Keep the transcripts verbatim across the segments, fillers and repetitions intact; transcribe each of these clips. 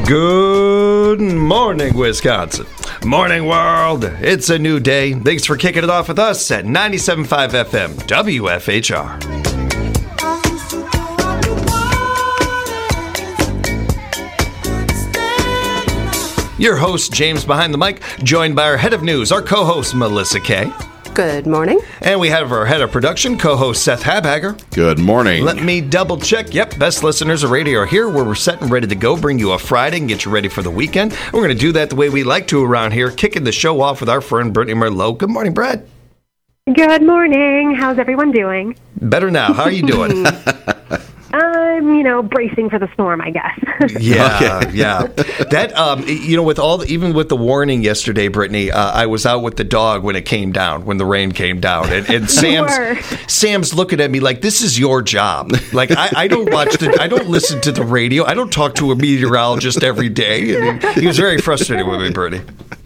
Good morning, Wisconsin. Morning, world. It's a new day. Thanks for kicking it off with us at ninety-seven point five F M, W F H R. Your host, James behind the mic, joined by our head of news, our co-host, Melissa Kay. Good morning. And we have our head of production, co-host Seth Habhager. Good morning. Let me double check. Yep, best listeners of radio are here where we're set and ready to go, bring you a Friday and get you ready for the weekend. We're going to do that the way we like to around here, kicking the show off with our friend Brittany Merlot. Good morning, Brett. Good morning. How's everyone doing? Better now. How are you doing? I'm, you know, bracing for the storm, I guess. Yeah, okay. yeah. That, um, you know, with all, the, even with the warning yesterday, Brittany, uh, I was out with the dog when it came down, when the rain came down, and, and Sam's Sam's looking at me like, "This is your job." Like, I, I don't watch the, I don't listen to the radio, I don't talk to a meteorologist every day. And he, he was very frustrated with me, Brittany.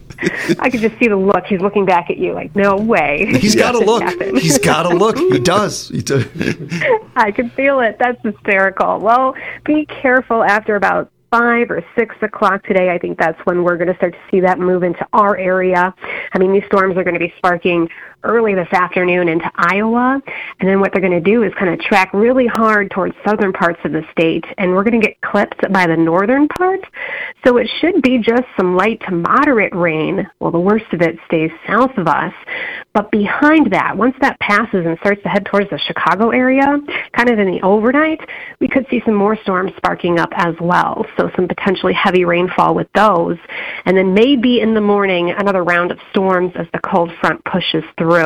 I could just see the look. He's looking back at you like, no way. He's got to look. He's got to look. He does. He does. I can feel it. That's hysterical. Well, be careful after about five or six o'clock today. I think that's when we're going to start to see that move into our area. I mean, these storms are going to be sparking early this afternoon into Iowa, and then what they're going to do is kind of track really hard towards southern parts of the state, and we're going to get clipped by the northern part. So it should be just some light to moderate rain. Well, the worst of it stays south of us, but behind that, once that passes and starts to head towards the Chicago area, kind of in the overnight, we could see some more storms sparking up as well. So some potentially heavy rainfall with those, and then maybe in the morning another round of storms as the cold front pushes through.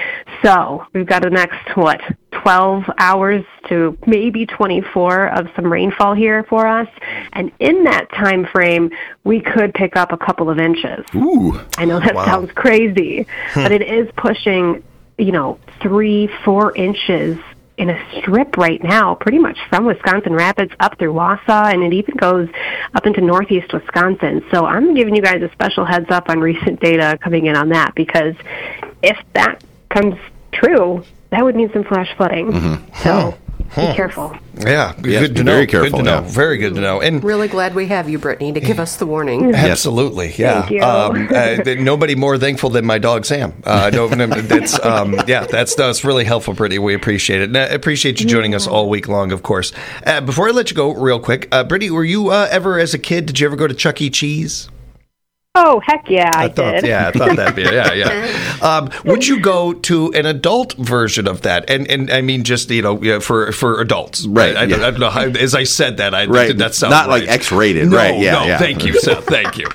So we've got the next, what, twelve hours to maybe twenty-four of some rainfall here for us. And in that time frame, we could pick up a couple of inches. Ooh. I know that Wow. sounds crazy, but it is pushing, you know, three, four inches in a strip right now, pretty much from Wisconsin Rapids up through Wausau, and it even goes up into northeast Wisconsin. So I'm giving you guys a special heads up on recent data coming in on that, because if that comes true, that would mean some flash flooding. Mm-hmm. So huh. be careful. Yeah, yes, good to very know. careful, Good to yeah. know. Very good to know. And Really glad we have you, Brittany, to give us the warning. absolutely, yeah. Thank you. Um, uh, th- nobody more thankful than my dog Sam. Uh, no, no, that's um, yeah, that's that's really helpful, Brittany. We appreciate it. And I appreciate you joining us all week long, of course. Uh, before I let you go, real quick, uh, Brittany, were you uh, ever, as a kid, did you ever go to Chuck E. Cheese? Oh, heck yeah, I, I thought, did. yeah, I thought that'd be, yeah, yeah. Um, would you go to an adult version of that? And and I mean, just you know, yeah, for for adults, Right, I, I, yeah. I don't know how. As I said that, I Right. did that sound Not right. like X-rated, No, right, yeah, no. yeah. Thank you, Seth. Thank you.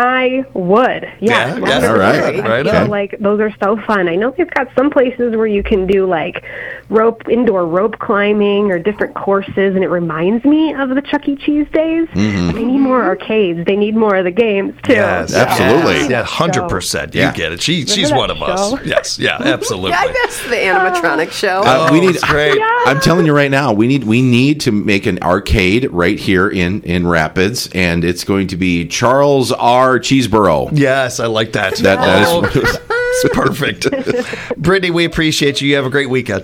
I would. Yeah, Yeah. yeah. All right. I Right feel on. like those are so fun. I know they've got some places where you can do like rope, indoor rope climbing or different courses, and it reminds me of the Chuck E. Cheese days. Mm-hmm. They need more arcades. They need more of the games too. Yes, Absolutely. Yeah, hundred percent. You Yeah. get it. She she's that one of us. show? Yes, yeah, absolutely. Yeah, I guess the animatronic show. Uh, Oh, we need. it's great. Yeah. I'm telling you right now, we need we need to make an arcade right here in in Rapids, and it's going to be Charles R. Cheeseborough. Yes, I like that. That that Oh, is. it's perfect. Brittany, we appreciate you. You have a great weekend.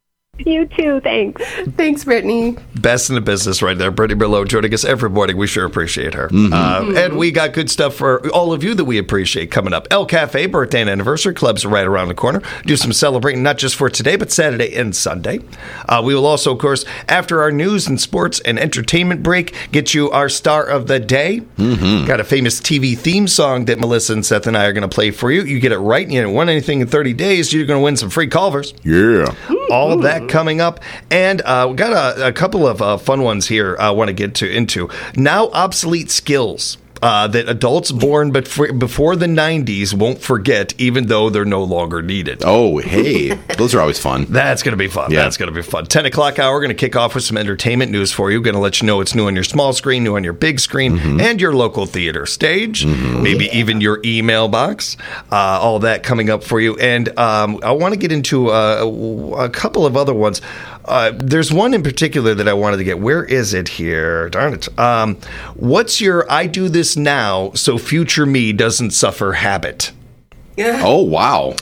You too. Thanks. Thanks, Brittany. Best in the business right there. Brittany Merlot joining us every morning. We sure appreciate her. Uh, and we got good stuff for all of you that we appreciate coming up. El Cafe birthday and anniversary clubs are right around the corner. Do some celebrating, not just for today, but Saturday and Sunday. Uh, we will also, of course, after our news and sports and entertainment break, get you our star of the day. Mm-hmm. Got a famous T V theme song that Melissa and Seth and I are going to play for you. You get it right and you haven't won anything in thirty days, you're going to win some free Culvers. Yeah. All of that coming up. And uh, we got a, a couple of uh, fun ones here I want to get to into. Now obsolete skills uh, that adults born bef- before the nineties won't forget, even though they're no longer needed. Oh, hey, those are always fun. That's going to be fun. Yeah. That's going to be fun. ten o'clock hour, we're going to kick off with some entertainment news for you. Going to let you know what's new on your small screen, new on your big screen, Mm-hmm. and your local theater stage, maybe even your email box. Uh, all that coming up for you. And um, I want to get into uh, a couple of other ones. Uh, there's one in particular that I wanted to get. Where is it here? Darn it. Um, what's your I do this now so future me doesn't suffer habit? Oh, wow.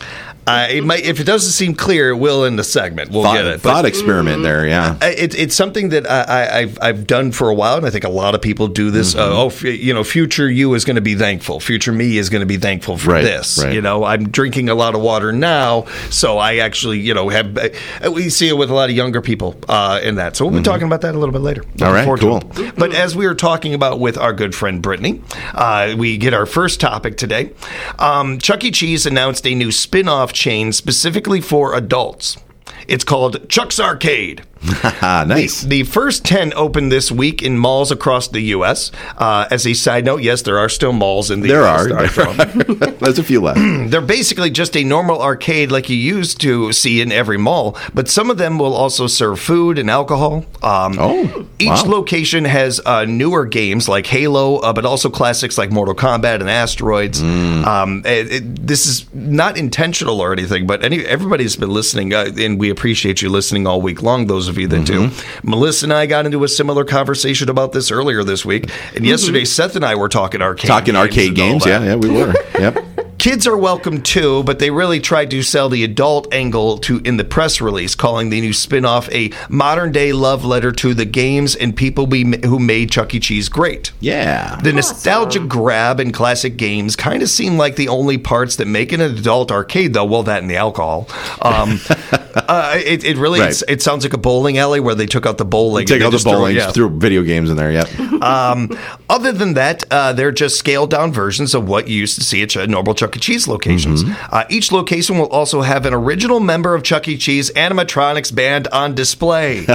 Uh, it might, if it doesn't seem clear, it will in the segment. We'll thought, get it. Thought But experiment there, yeah. I- it, it's something that I, I, I've I've done for a while, and I think a lot of people do this. Mm-hmm. Uh, oh, f- you know, future you is going to be thankful. Future me is going to be thankful for Right, this. right. You know, I'm drinking a lot of water now, so I actually, you know, have. Uh, we see it with a lot of younger people uh, in that. So we'll be talking about that a little bit later. Mm-hmm. All right, Looking forward to cool. it. But as we were talking about with our good friend Brittany, uh, we get our first topic today. Um, Chuck E. Cheese announced a new spin-off chain specifically for adults. It's called Chuck's Arcade. Nice. The first ten opened this week in malls across the U S. Uh, as a side note, yes, there are still malls in the There U are. S that I'm from. There's a few left. They're basically just a normal arcade like you used to see in every mall, but some of them will also serve food and alcohol. Um, Oh, each wow. location has uh, newer games like Halo, uh, but also classics like Mortal Kombat and Asteroids. Mm. Um, it, it, this is not intentional or anything, but any, everybody's been listening, uh, and we appreciate you listening all week long, those of you that do. Mm-hmm. Melissa and I got into a similar conversation about this earlier this week, and yesterday Seth and I were talking arcade Talking games arcade and all games, that. yeah, yeah, we were. Yep. Kids are welcome too, but they really tried to sell the adult angle to in the press release, calling the new spin-off a modern-day love letter to the games and people we, who made Chuck E. Cheese great. Yeah. The nostalgia grab and classic games kind of seem like the only parts that make it an adult arcade, though. Well, that and the alcohol. Um, uh, it, it really Right. it's, it sounds like a bowling alley where they took out the bowling. Take and they all the just threw- bowling, yeah. threw video games in there, yep. Um, other than that, uh, they're just scaled down versions of what you used to see at ch- normal Chuck E. Cheese locations. Uh, each location will also have an original member of Chuck E. Cheese animatronics band on display.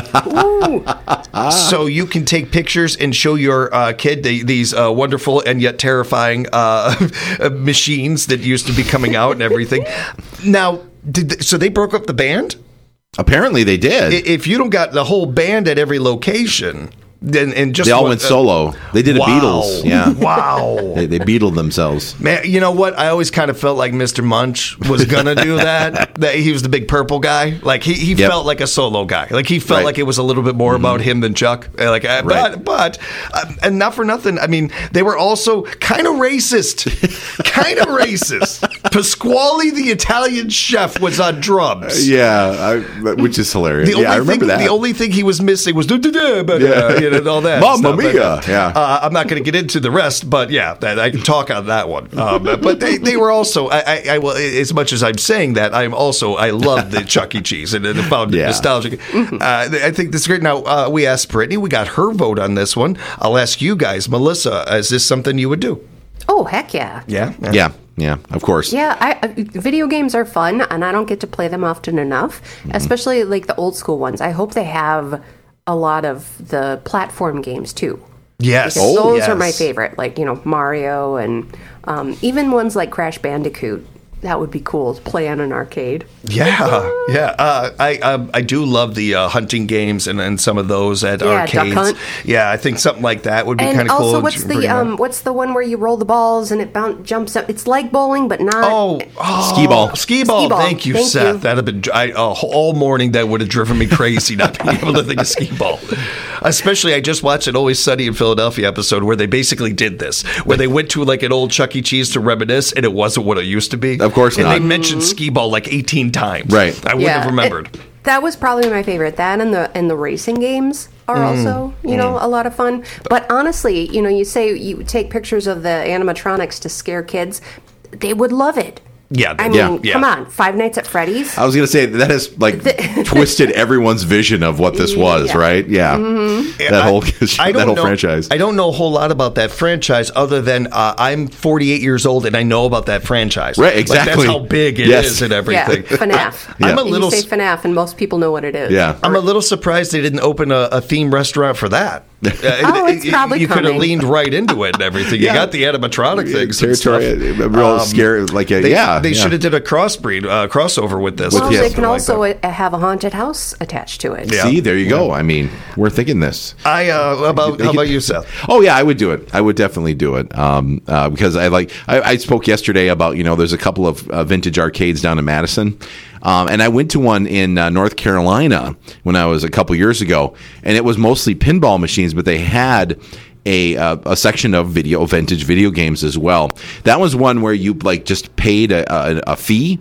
So you can take pictures and show your uh, kid the, these uh, wonderful and yet terrifying uh, machines that used to be coming out and everything. Now, did th- so they broke up the band? Apparently they did. I- If you don't got the whole band at every location, then and just they all what- went solo. They did a Wow. Beatles. Yeah. Wow. They, they Beatled themselves. Man, you know what? I always kind of felt like Mister Munch was gonna do that. That he was the big purple guy. Like he, he Yep. felt like a solo guy. Like he felt Right. like it was a little bit more about him than Chuck. Uh, Like, uh, Right. but but uh, and not for nothing. I mean, they were also kind of racist. kind of racist. Pasquale, the Italian chef, was on drums. Yeah, I, which is hilarious. The only yeah, I remember thing, that. The only thing he was missing was da-da-da, but, Yeah. uh, you know, and all that. Mamma stuff. But, mia, uh, yeah. Uh, I'm not going to get into the rest, but yeah, that, I can talk on that one. Um, but they, they were also, I, I, I will, as much as I'm saying that, I'm also, I love the Chuck E. Cheese and, and found it Yeah. nostalgic. Uh, I think this is great. Now, uh, we asked Brittany, we got her vote on this one. I'll ask you guys, Melissa, is this something you would do? Oh, heck yeah. Yeah? yeah, yeah, of course. Yeah, I, uh, video games are fun, and I don't get to play them often enough, Mm-hmm. especially like the old school ones. I hope they have a lot of the platform games too. Yes. Because Oh, those are my yes. favorite, like, you know, Mario and um, even ones like Crash Bandicoot. That would be cool to play on an arcade. Yeah, yeah. Uh, I um, I do love the uh, hunting games and, and some of those at Yeah, Duck arcades. Hunt. Yeah, I think something like that would be And kind of cool. also, what's Bring the that. um, what's the one where you roll the balls and it bounce, jumps up? It's like bowling, but not. Oh, oh, Skee ball. Skee ball. Skee ball. Thank you, Thank Seth. you. That'd have been I, uh, all morning. That would have driven me crazy not being able to think of skee ball. Especially, I just watched an Always Sunny in Philadelphia episode where they basically did this, where they went to like an old Chuck E. Cheese to reminisce, and it wasn't what it used to be. Of course and not. they mentioned skee ball like eighteen times. Right. I wouldn't have remembered. it- that was probably my favorite. That and the and the racing games are Mm. also, you know, a lot of fun. But honestly, you know, you say you take pictures of the animatronics to scare kids, they would love it. Yeah, I yeah, mean, yeah. come on, Five Nights at Freddy's. I was going to say that has like twisted everyone's vision of what this was, Yeah. right? Yeah, that whole I that don't whole know, franchise. I don't know a whole lot about that franchise other than uh, I'm forty-eight years old and I know about that franchise. Right, Like, exactly. that's how big it is Yes. and Yeah, everything. FNAF. I'm a And little You say s- FNAF, and most people know what it is. Yeah. I'm a little surprised they didn't open a, a theme restaurant for that. Uh, Oh, it's you- probably You could have coming. leaned right into it and everything. Yeah. You got the animatronic things. and Territory, stuff. a real Um, scary, like a They, yeah. they yeah. should have did a crossbreed, uh, crossover with this. With- Well, yeah, they something can like also that. uh, have a haunted house attached to it. Yeah. See, there you go. I mean, we're thinking this. I uh, about how about you, Seth? Oh yeah, I would do it. I would definitely do it. Um, uh, because I like. I, I spoke yesterday about you know there's a couple of uh, vintage arcades down in Madison, um, and I went to one in uh, North Carolina when I was a couple years ago, and it was mostly pinball machines, but they had a uh, a section of video vintage video games as well. That was one where you like just paid a, a, a fee.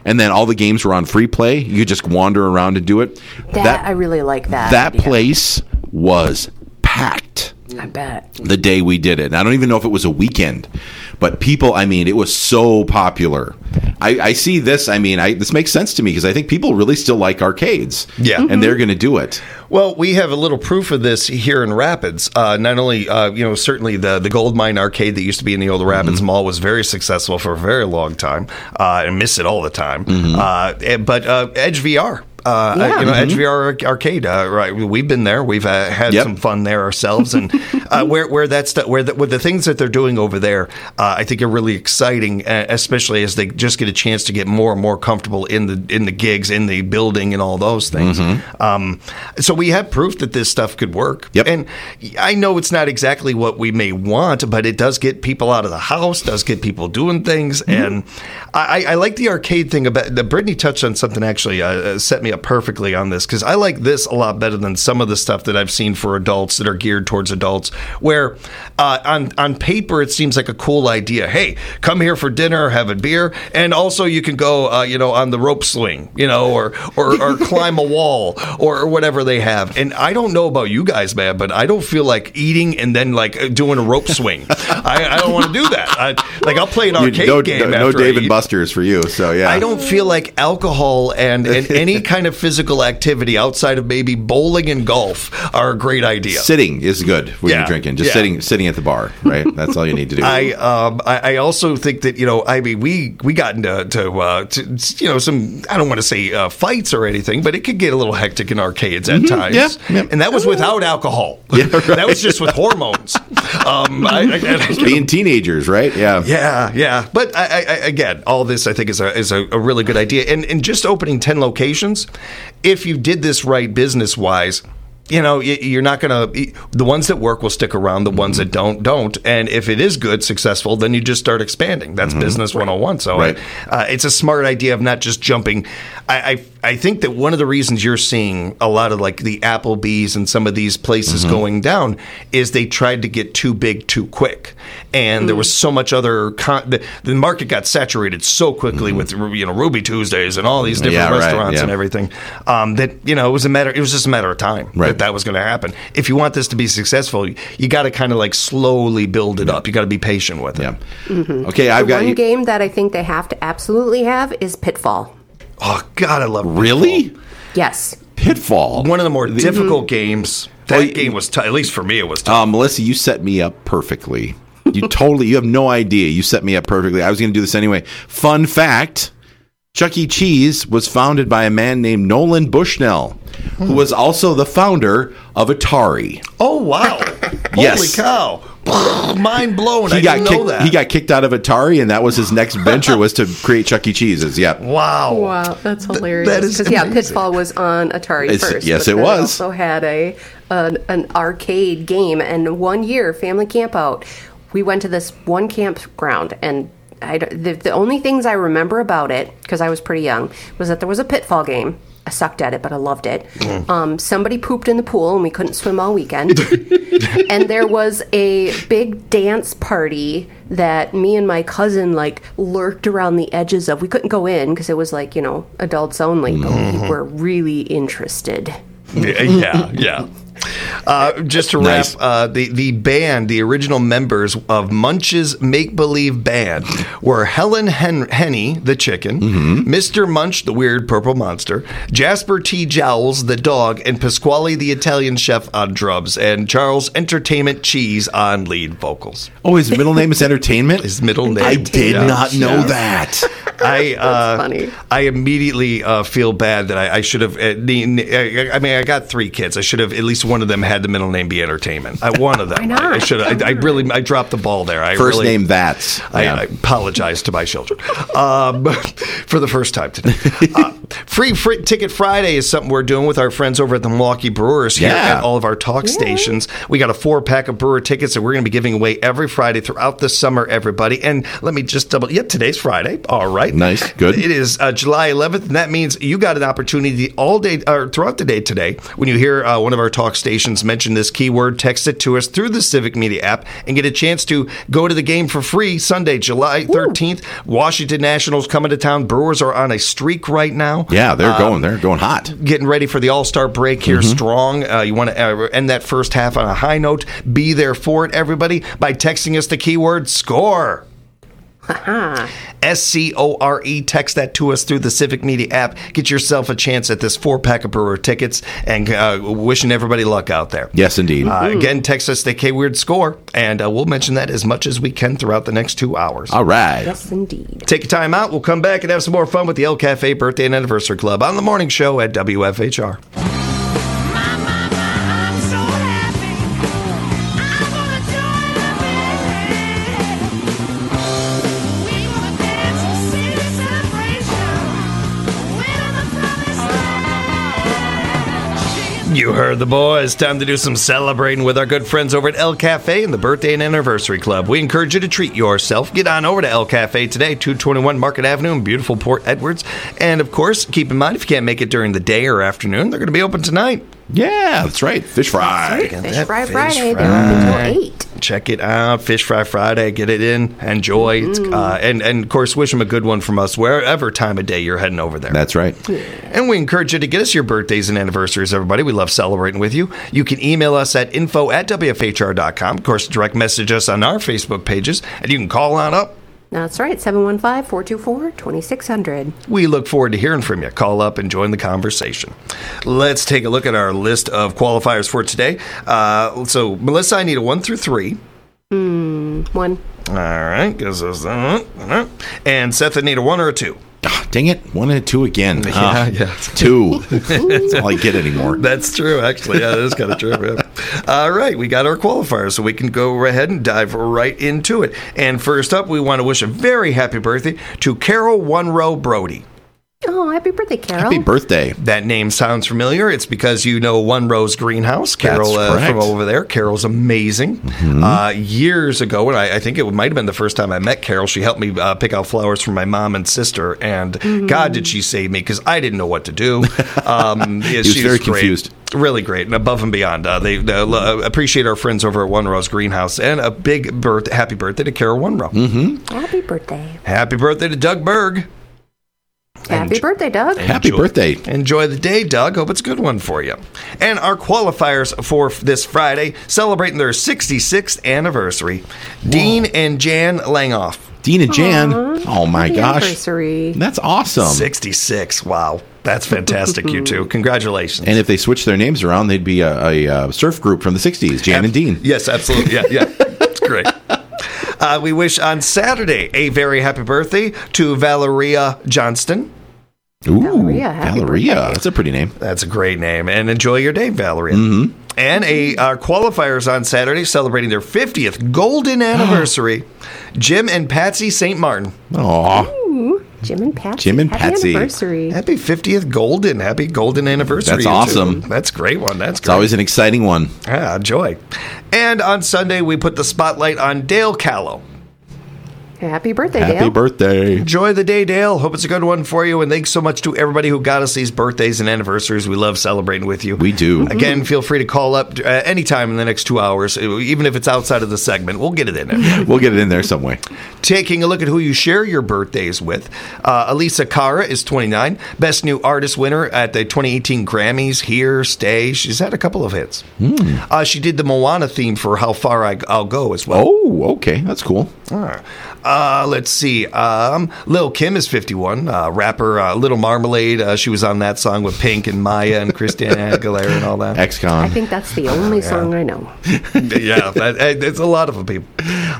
and then all the games were on free play. You could just wander around and do it. That, I really like that. That idea. place was packed. I bet. The day we did it. And I don't even know if it was a weekend, but people, I mean, it was so popular. I, I see this, I mean, I, this makes sense to me because I think people really still like arcades. Yeah. And they're going to do it. Well, we have a little proof of this here in Rapids. Uh, not only, uh, you know, certainly the, the Gold Mine Arcade that used to be in the old Rapids mm-hmm. Mall was very successful for a very long time uh, and miss it all the time. Mm-hmm. Uh, but uh, Edge V R. Uh, yeah. You know, mm-hmm. Edge V R Arcade, uh, right? We've been there. We've uh, had yep. some fun there ourselves, and uh, where where that's stu- where the, with the things that they're doing over there, uh, I think are really exciting, uh, especially as they just get a chance to get more and more comfortable in the in the gigs, in the building, and all those things. Mm-hmm. Um, so we have proof that this stuff could work. Yep. And I know it's not exactly what we may want, but it does get people out of the house, does get people doing things, mm-hmm. and I, I like the arcade thing about. The Brittany touched on something actually uh, set me up perfectly on this. Because I like this a lot better than some of the stuff that I've seen for adults that are geared towards adults, where uh, on on paper it seems like a cool idea. Hey, come here for dinner, have a beer, and also you can go, uh, you know, on the rope swing, you know, or or, or climb a wall or, or whatever they have. And I don't know about you guys, man, but I don't feel like eating and then like doing a rope swing. I, I don't want to do that. I, like I'll play an arcade you, no, game. No, after no Dave I and eat. Buster's for you. So yeah, I don't feel like alcohol and, and any kind of physical activity outside of maybe bowling and golf are a great idea. Sitting is good when Yeah. you're drinking. Just Yeah. sitting sitting at the bar, right? That's all you need to do. I um I, I also think that you know I mean we we got into to, uh, to you know some I don't want to say uh, fights or anything, but it could get a little hectic in arcades at Mm-hmm. times. Yeah. Yeah. And that was without alcohol. Yeah, right. That was just with hormones. um, I, I, I, Being teenagers, right? Yeah. Yeah, yeah. But I, I, again, all this I think is a is a, a really good idea. And and just opening ten locations, if you did this right business wise, you know, you're not going to, the ones that work will stick around, the ones that don't, don't. And if it is good, successful, then you just start expanding. That's mm-hmm. business one oh one. So right. uh, it's a smart idea of not just jumping. I, I I think that one of the reasons you're seeing a lot of like the Applebee's and some of these places mm-hmm. going down is they tried to get too big too quick. And mm-hmm. there was so much other, con- the, the market got saturated so quickly mm-hmm. with, you know, Ruby Tuesdays and all these different yeah, restaurants right, yeah. and everything um, that, you know, it was a matter, it was just a matter of time. Right. That, that was going to happen. If you want this to be successful, you got to kind of like slowly build it up. You got to be patient with it. Yeah. Mm-hmm. Okay, I've the got one you. game that I think they have to absolutely have is Pitfall. Oh God, I love Really? Pitfall. Yes. Pitfall. One of the more difficult mm-hmm. games. That Oh, game was tough. At least for me, it was tough. Uh, Melissa, you set me up perfectly. You totally, you have no idea. You set me up perfectly. I was going to do this anyway. Fun fact, Chuck E. Cheese was founded by a man named Nolan Bushnell, who was also the founder of Atari. Oh wow! Yes. Holy cow! Mind blown. He I got didn't know kicked, that. he got kicked out of Atari, and that was his next venture was to create Chuck E. Cheese's. Yeah. Wow. Wow, that's hilarious. that is Because yeah, amazing. Pitfall was on Atari It's- first. yes, but it then was. Also had a an, an arcade game, and one year family camp out, we went to this one campground, and I don't- the, the only things I remember about it because I was pretty young was that there was a Pitfall game. I sucked at it, but I loved it. Mm. Um, somebody pooped in the pool, and we couldn't swim all weekend. And there was a big dance party that me and my cousin like lurked around the edges of. We couldn't go in because it was like, you know, adults only, but Mm-hmm. we were really interested. Yeah, yeah. yeah. Uh, just to wrap, Nice. uh, the, the band, the original members of Munch's Make Believe Band were Helen Hen- Henny, the chicken, Mm-hmm. Mister Munch, the weird purple monster, Jasper T. Jowls, the dog, and Pasquale, the Italian chef, on drums, and Charles Entertainment Cheese on lead vocals. Oh, his middle name is Entertainment? His middle name. I did Yeah. not know Yeah. that. I uh, funny. I immediately uh, feel bad that I, I should have. Uh, the, I mean, I got three kids. I should have at least one of them had the middle name be Entertainment. I one of them. Why not? I, I should. I, I really. I dropped the ball there. I First really, name That's. I, Yeah. I apologize to my children um, for the first time today. Uh, free, free Ticket Friday is something we're doing with our friends over at the Milwaukee Brewers here Yeah. at all of our talk stations. We got a four pack of brewer tickets that we're going to be giving away every Friday throughout the summer, everybody. And let me just double. Yep, today's Friday. All right, Nice. Good. It is uh, July eleventh, and that means you got an opportunity all day or throughout the day today when you hear uh, one of our talk stations mention this keyword, text it to us through the Civic Media app, and get a chance to go to the game for free Sunday, July thirteenth. Ooh. Washington Nationals coming to town. Brewers are on a streak right now. Yeah, they're um, going. They're going hot. Getting ready for the All-Star break here mm-hmm. strong. Uh, you want to uh, end that first half on a high note. Be there for it, everybody, by texting us the keyword SCORE. S C O R E. Text that to us through the Civic Media app. Get yourself a chance at this four-pack of Brewer tickets, and uh, wishing everybody luck out there. Yes, indeed. Uh, again, text us the keyword SCORE, and uh, we'll mention that as much as we can throughout the next two hours. All right. Yes, indeed. Take a time out. We'll come back and have some more fun with the El Cafe Birthday and Anniversary Club on the morning show at W F H R. You heard the boys. Time to do some celebrating with our good friends over at El Cafe and the Birthday and Anniversary Club. We encourage you to treat yourself. Get on over to El Cafe today, two twenty-one Market Avenue in beautiful Port Edwards. And, of course, keep in mind, if you can't make it during the day or afternoon, they're going to be open tonight. Yeah, that's right. Fish fry. Fish that Fry Fish Friday. Fry. They're open until eight. Check it out. Fish Fry Friday. Get it in. Enjoy. Mm. Uh, and, and, of course, wish them a good one from us wherever time of day you're heading over there. That's right. Yeah. And we encourage you to get us your birthdays and anniversaries, everybody. We love celebrating with you. You can email us at info at W F H R dot com. Of course, direct message us on our Facebook pages. And you can call on up. That's right, seven one five, four two four, two six zero zero. We look forward to hearing from you. Call up and join the conversation. Let's take a look at our list of qualifiers for today. Uh, so, Melissa, I need a one through three. Mm, one. All right. And Seth, I need a one or a two. Oh, dang it. One and a two again. Yeah, uh, yeah. Two. That's all I get anymore. That's true, actually. Yeah, that is kind of true. Yeah. All right. We got our qualifiers, so we can go ahead and dive right into it. And first up, we want to wish a very happy birthday to Carol One-Row Brody. Oh, happy birthday, Carol. Happy birthday. That name sounds familiar. It's because you know One Rose Greenhouse. Carol uh, from over there. Carol's amazing. Mm-hmm. Uh, years ago, and I, I think it might have been the first time I met Carol, she helped me uh, pick out flowers for my mom and sister, and mm-hmm. God, did she save me, because I didn't know what to do. Um, yeah, she was very great. confused. Really great, and above and beyond. Uh, they uh, appreciate our friends over at One Rose Greenhouse, and a big birth- happy birthday to Carol One Row. Mm-hmm. Happy birthday. Happy birthday to Doug Berg. Happy Enjoy. birthday, Doug. Happy Enjoy. birthday. Enjoy the day, Doug. Hope it's a good one for you. And our qualifiers for this Friday, celebrating their sixty-sixth anniversary, Whoa. Dean and Jan Langoff. Dean and Jan? Aww. Oh, my Happy gosh. Anniversary. That's awesome. sixty-six. Wow. That's fantastic, you two. Congratulations. And if they switched their names around, they'd be a, a, a surf group from the sixties, Jan Ab- and Dean. Yes, absolutely. Yeah, yeah. That's great. Uh, we wish on Saturday a very happy birthday to Valeria Johnston. Ooh, Valeria. Valeria. That's a pretty name. That's a great name. And enjoy your day, Valeria. Mm-hmm. And a our qualifiers on Saturday celebrating their fiftieth golden anniversary, Jim and Patsy Saint Martin. Aw. Ooh, Jim and Patsy. Jim and Happy Patsy. Anniversary. Happy fiftieth golden. Happy golden anniversary. That's awesome. Two. That's a great one. That's great. It's always an exciting one. Yeah, joy. And on Sunday, we put the spotlight on Dale Callow. Happy birthday, Happy Dale. Happy birthday. Enjoy the day, Dale. Hope it's a good one for you. And thanks so much to everybody who got us these birthdays and anniversaries. We love celebrating with you. We do. Again, feel free to call up uh, anytime in the next two hours, even if it's outside of the segment. We'll get it in there. We'll get it in there some way. Taking a look at who you share your birthdays with. Uh, Elisa Cara is twenty-nine. Best New Artist winner at the twenty eighteen Grammys. Here, Stay. She's had a couple of hits. Mm. Uh, she did the Moana theme for How Far I, I'll Go as well. Oh, okay. That's cool. Uh, uh, let's see. Um, Lil' Kim is fifty-one. Uh, rapper uh, Little Marmalade. Uh, she was on that song with Pink and Maya and Christina Aguilera and all that. Ex-Con. I think that's the only yeah. song I know. Yeah, that, it's a lot of them, people.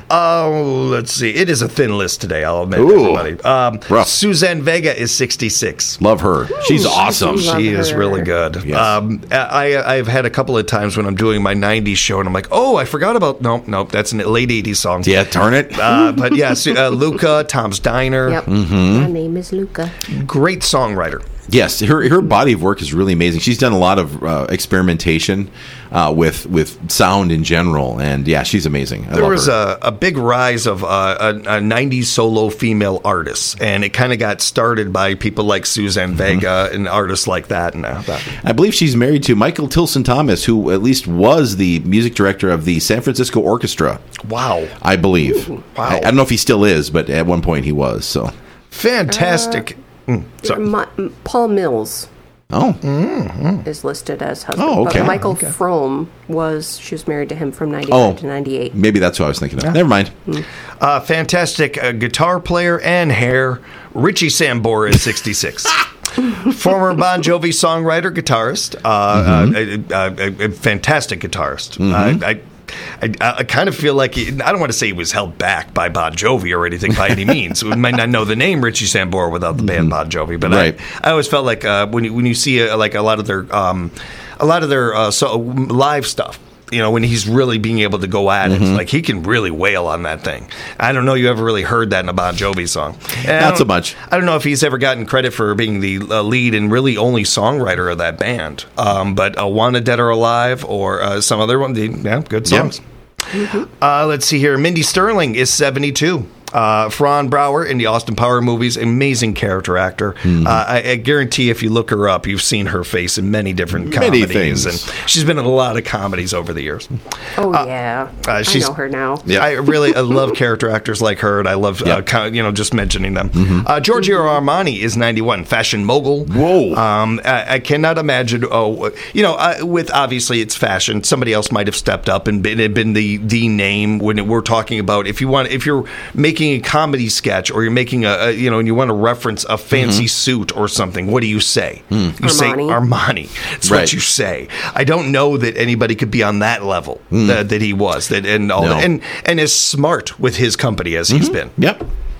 Oh, let's see. It is a thin list today, I'll admit, Ooh, everybody. Um, rough. Suzanne Vega is sixty-six. Love her. She's Ooh, awesome. She her. is really good. Yes. Um, I, I've had a couple of times when I'm doing my nineties show, and I'm like, oh, I forgot about... Nope, nope, that's a late eighties song. Yeah, darn it. Uh, but yeah, uh, Luca, Tom's Diner. Yep. Mm-hmm. My name is Luca. Great songwriter. Yes, her her body of work is really amazing. She's done a lot of uh, experimentation uh, with with sound in general, and yeah, she's amazing. I there love was her. a, a big rise of uh, a, a nineties solo female artists, and it kind of got started by people like Suzanne Vega Mm-hmm. and artists like that. And uh, that. I believe she's married to Michael Tilson Thomas, who at least was the music director of the San Francisco Orchestra. Wow, I believe. Ooh, wow. I, I don't know if he still is, but at one point he was. So fantastic. Uh, Mm, sorry. Ma- Paul Mills oh. is listed as husband. Oh, okay. But Michael Okay. Frome was, she was married to him from ninety-five Oh. to ninety-eight. Maybe that's what I was thinking of. Never mind. Uh, fantastic uh, guitar player and hair, Richie Sambora is sixty-six. Former Bon Jovi songwriter, guitarist, uh, Mm-hmm. uh, uh, a, a fantastic guitarist. Mm-hmm. Uh, I, I, I kind of feel like he, I don't want to say he was held back by Bon Jovi or anything by any means. We might not know the name Richie Sambora without the band Bon Jovi, but Right. I, I always felt like uh, when you, when you see uh, like a lot of their um, a lot of their uh, so live stuff. You know, when he's really being able to go at it, Mm-hmm. like he can really wail on that thing. I don't know you ever really heard that in a Bon Jovi song. And I Not don't- so much. I don't know if he's ever gotten credit for being the uh, lead and really only songwriter of that band. Um, but uh, Wanna Dead or Alive or uh, some other one, they, yeah, good Yeah. songs. Uh, let's see here. Mindy Sterling is seventy-two. Uh, Fran Brower in the Austin Power movies, amazing character actor. Mm-hmm. Uh, I, I guarantee if you look her up, you've seen her face in many different Many comedies. things. And she's been in a lot of comedies over the years. Oh, yeah. uh, I she's- know her now. Yeah. I really I love character actors like her, and I love uh, Yeah. kind of, you know just mentioning them. Mm-hmm. Uh, Giorgio Armani is ninety-one, fashion mogul. Whoa. Um, I, I cannot imagine. Oh, you know, uh, with obviously it's fashion. Somebody else might have stepped up and been, been the the name when we're talking about if you want if you're making a comedy sketch or you're making a, a you know and you want to reference a fancy Mm-hmm. suit or something. What do you say? Hmm. You say Armani. Armani. It's Right. what you say. I don't know that anybody could be on that level that, that he was. That and all Hmm. No. that, and and as smart with his company as he's been. Yep.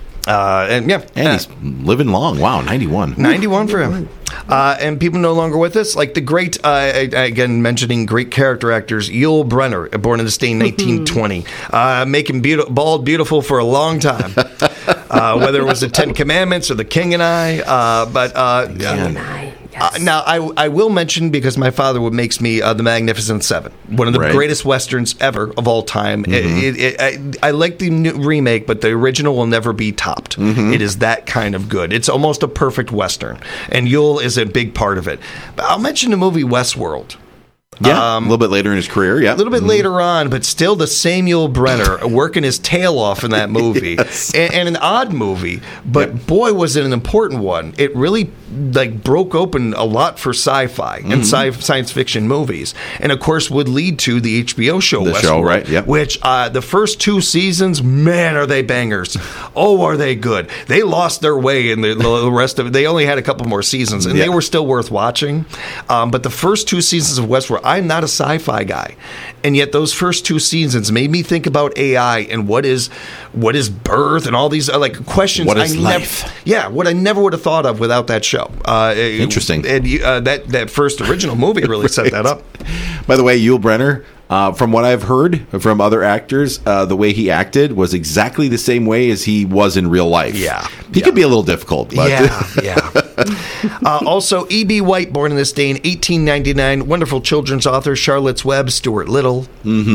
Uh, and yeah, And uh, he's living long. Wow, ninety-one. ninety-one for him. Uh, and people no longer with us, like the great, uh, again, mentioning great character actors, Yul Brynner, born in the state in nineteen twenty, uh, making beautiful, bald beautiful for a long time. uh, whether it was the Ten Commandments or The King and I. Uh, but uh, And I, uh, yes. now, I, I will mention, because my father would makes me uh, The Magnificent Seven, one of the Right. greatest Westerns ever of all time. It, it, it, I, I like the new remake, but the original will never be topped. It is that kind of good. It's almost a perfect Western, and Yule is a big part of it. But I'll mention the movie Westworld. Yeah, a little bit later in his career. Yeah, A little bit later on, but still the same Yul Brynner working his tail off in that movie, Yes. and, and an odd movie, but boy was it an important one. It really like broke open a lot for sci-fi Mm-hmm. and sci- science fiction movies, and of course would lead to the H B O show The Westworld, show, right, yep. which uh, the first two seasons, man, are they bangers! Oh, are they good? They lost their way in the, the rest of it. They only had a couple more seasons, and Yeah. they were still worth watching. Um, but the first two seasons of Westworld, I'm not a sci-fi guy, and yet those first two seasons made me think about A I and what is what is birth and all these uh, like questions. What is I life? Never, yeah, what I never would have thought of without that show. Uh, Interesting. And uh, that that first original movie really set that up. By the way, Yul Brynner, uh, from what I've heard from other actors, uh, the way he acted was exactly the same way as he was in real life. Yeah. He Yeah. could be a little difficult, but Yeah, yeah. uh, also, E B. White, born in this day in eighteen ninety-nine, wonderful children's author, Charlotte's Web, Stuart Little.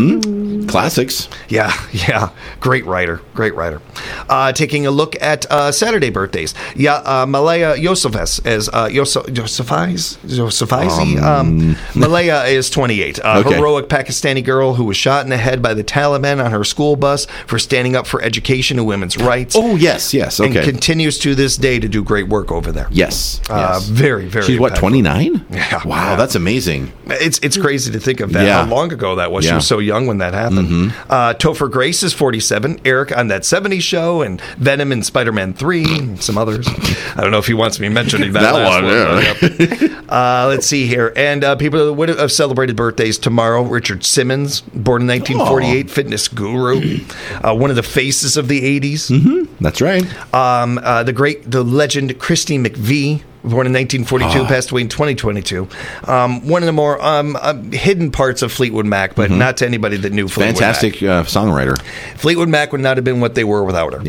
classics. Yeah, yeah. Great writer. Great writer. Uh, taking a look at uh, Saturday birthdays. Yeah, uh, Malaya Yousafzai as uh, Yosef, Yousafzai? Yousafzai? Um, Malaya is twenty-eight. Uh, Okay. Heroic Pakistani girl who was shot in the head by the Taliban on her school bus for standing up for education and women's rights. Oh, yes, yes. And Okay. continues to this day to do great work over there. yes. Uh, yes. very, very She's what, impactful. twenty-nine? Yeah. Wow, Yeah. that's amazing. It's it's crazy to think of that. Yeah. How long ago that was. She Yeah. was so young when that happened. Uh, Topher Grace is forty-seven. Eric on That seventies Show and Venom and Spider-Man three and some others. I don't know if he wants me mentioning that, That last one, one. but, yep. uh, let's see here. And uh, people that would have celebrated birthdays tomorrow. Richard Simmons, born in nineteen forty-eight, fitness guru. Uh, one of the faces of the eighties. That's right. Um, uh, the great, the legend Christy McVie, born in nineteen forty-two, Oh. passed away in twenty twenty-two. Um, one of the more um, uh, hidden parts of Fleetwood Mac, but not to anybody that knew Fleetwood Fantastic Mac. uh, songwriter. Fleetwood Mac would not have been what they were without her. Yep.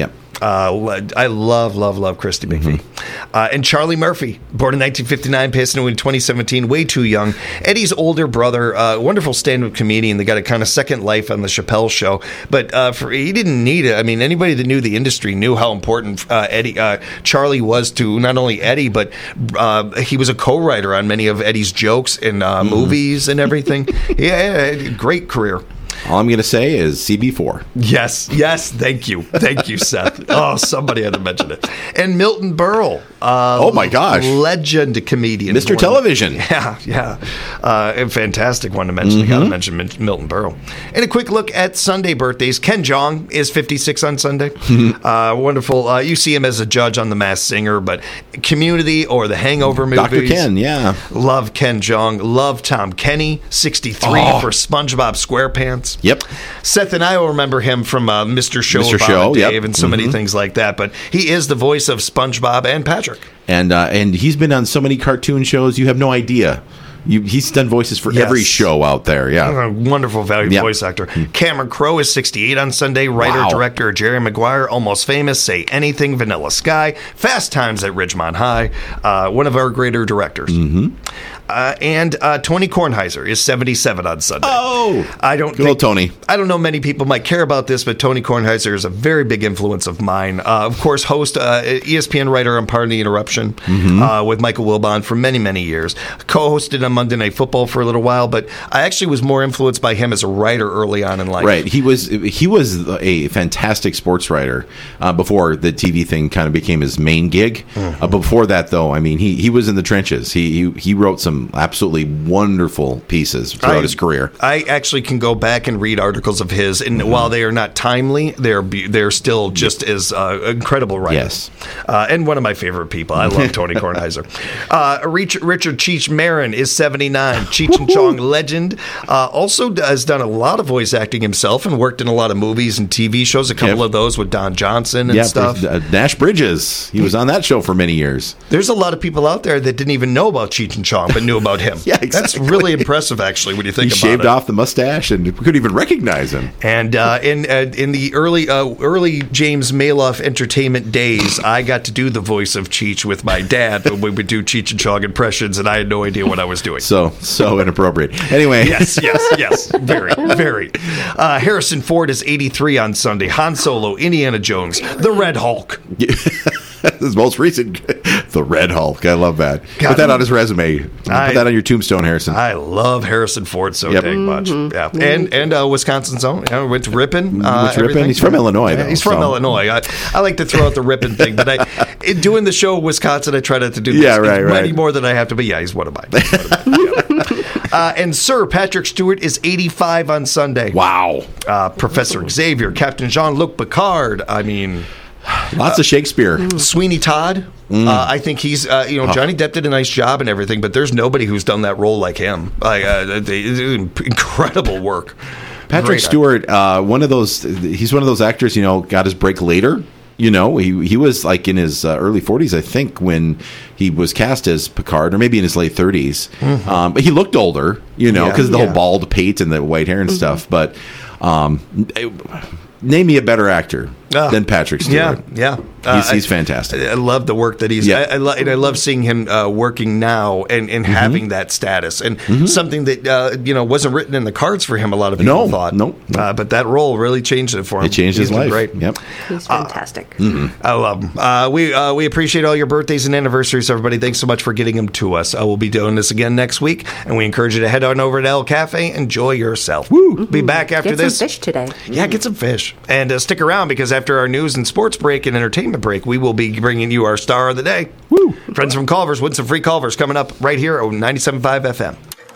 Uh, I love, love, love Christy McVie. Mm-hmm. Uh, and Charlie Murphy, born in nineteen fifty-nine, passing away in twenty seventeen, way too young. Eddie's older brother, uh, wonderful stand-up comedian that got a kind of second life on the Chappelle Show. But uh, for, he didn't need it. I mean, anybody that knew the industry knew how important uh, Eddie, uh, Charlie was to not only Eddie, but uh, he was a co-writer on many of Eddie's jokes in uh, mm-hmm. movies and everything. Yeah, great career. All I'm going to say is C B four. Yes, yes, thank you. Thank you, Seth. Oh, somebody had to mention it. And Milton Berle. Uh, oh, my gosh. Legend comedian. Mister Television. Yeah, yeah. Uh, a fantastic one to mention. Mm-hmm. I got to mention Milton Berle. And a quick look at Sunday birthdays. Ken Jeong is fifty-six on Sunday. uh, wonderful. Uh, you see him as a judge on The Masked Singer, but Community or the Hangover movies. Doctor Ken, yeah. Love Ken Jeong. Love Tom Kenny, sixty-three oh. for SpongeBob SquarePants. Yep. Seth and I will remember him from uh, Mister Show, Mister Bob Show, and Dave, yep. and so mm-hmm. many things like that. But he is the voice of SpongeBob and Patrick. And uh, and he's been on so many cartoon shows, you have no idea. You, he's done voices for yes. every show out there, yeah. A wonderful, valued yep. voice actor. Cameron Crowe is sixty-eight on Sunday. Writer, wow. director Jerry Maguire, Almost Famous, Say Anything, Vanilla Sky, Fast Times at Ridgemont High, uh, one of our greater directors. Mm-hmm. Uh, and uh, Tony Kornheiser is seventy-seven on Sunday. Oh, I don't good think, old Tony. I don't know many people might care about this, but Tony Kornheiser is a very big influence of mine. Uh, of course, host, uh, E S P N writer on Pardon the Interruption mm-hmm. uh, with Michael Wilbon for many, many years. Co-hosted on Monday Night Football for a little while, but I actually was more influenced by him as a writer early on in life. Right, he was he was a fantastic sports writer uh, before the T V thing kind of became his main gig. Mm-hmm. Uh, before that, though, I mean, he he was in the trenches. He he, he wrote some absolutely wonderful pieces throughout I, his career. I actually can go back and read articles of his, and mm-hmm. while they are not timely, they're they're still just as uh, incredible writers. Yes, uh, and one of my favorite people. I love Tony Kornheiser. Uh, Richard, Richard Cheech Marin is seventy-nine. Cheech and Chong legend. Uh, also has done a lot of voice acting himself and worked in a lot of movies and T V shows. A couple yep. of those with Don Johnson and yep. stuff. Uh, Nash Bridges. He was on that show for many years. There's a lot of people out there that didn't even know about Cheech and Chong, but knew about him. Yeah, exactly. That's really impressive, actually, when you think he about it. He shaved off the mustache, and we couldn't even recognize him. And uh, in uh, in the early uh, early James Maloff entertainment days, I got to do the voice of Cheech with my dad when we would do Cheech and Chong impressions, and I had no idea what I was doing. So so inappropriate. Anyway. Yes, yes, yes. Very, very. Uh, Harrison Ford is eighty-three on Sunday. Han Solo, Indiana Jones, The Red Hulk. His most recent, The Red Hulk. I love that. God, put that on his resume. I, put that on your tombstone, Harrison. I love Harrison Ford so yep. dang much. Mm-hmm. Yeah, and and uh, Wisconsin's own. You know, with Ripon. Uh, with Ripon. He's from Illinois, though. He's from so. Illinois. I, I like to throw out the Ripon thing, but I, in doing the show Wisconsin, I try not to do this yeah, right, many right. more than I have to. But yeah, he's one of mine. He's one of mine. Yeah. uh, and Sir Patrick Stewart is eighty-five on Sunday. Wow. Uh, Professor Xavier, Captain Jean-Luc Picard. I mean. Lots uh, of Shakespeare. Sweeney Todd. Mm. Uh, I think he's, uh, you know, Johnny Depp did a nice job and everything, but there's nobody who's done that role like him. Like, uh, they, they, incredible work. Patrick Great Stewart, uh, one of those, he's one of those actors, you know, got his break later. You know, he he was like in his uh, early forties, I think, when he was cast as Picard, or maybe in his late thirties. Mm-hmm. Um, but he looked older, you know, because yeah, of the yeah. whole bald pate and the white hair and mm-hmm. stuff. But um, it, name me a better actor uh, than Patrick Stewart. Yeah, yeah. Uh, he's, he's I, fantastic. I love the work that he's. Yeah. I, I, lo- and I love seeing him uh, working now and, and mm-hmm. having that status and mm-hmm. something that uh, you know wasn't written in the cards for him. A lot of people no, thought. No, no. Uh, but that role really changed it for him. It changed he's his life. Great. Yep. He's fantastic. Uh, mm-hmm. I love him. Uh, we uh, we appreciate all your birthdays and anniversaries, everybody. Thanks so much for getting them to us. Uh, we'll be doing this again next week, and we encourage you to head on over to El Cafe. Enjoy yourself. Woo! Mm-hmm. Be back after get this. Get some fish today. Yeah, get some fish, and uh, stick around because after our news and sports break and entertainment break, we will be bringing you our star of the day. Woo! Friends from Culver's, win some free Culver's coming up right here on ninety-seven point five F M.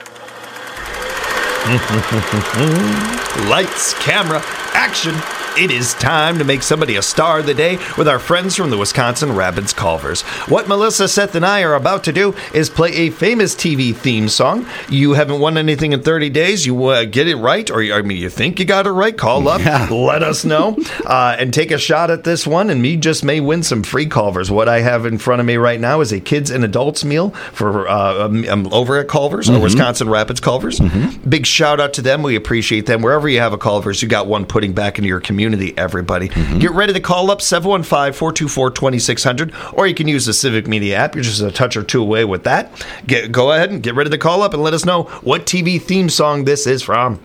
Lights, camera, action. It is time to make somebody a star of the day with our friends from the Wisconsin Rapids Culvers. What Melissa, Seth, and I are about to do is play a famous T V theme song. You haven't won anything in thirty days. You uh, get it right, or I mean, you think you got it right, call up, yeah. let us know, uh, and take a shot at this one, and me just may win some free Culvers. What I have in front of me right now is a kids and adults meal for uh, um, over at Culvers, mm-hmm. or Wisconsin Rapids Culvers. Mm-hmm. Big shout out to them. We appreciate them. Wherever you have a Culvers, you got one putting putting back into your community, everybody. Mm-hmm. Get ready to call up seven one five, four two four, two six zero zero, or you can use the Civic Media app. You're just a touch or two away with that. Get, go ahead and get ready to call up and let us know what T V theme song this is from.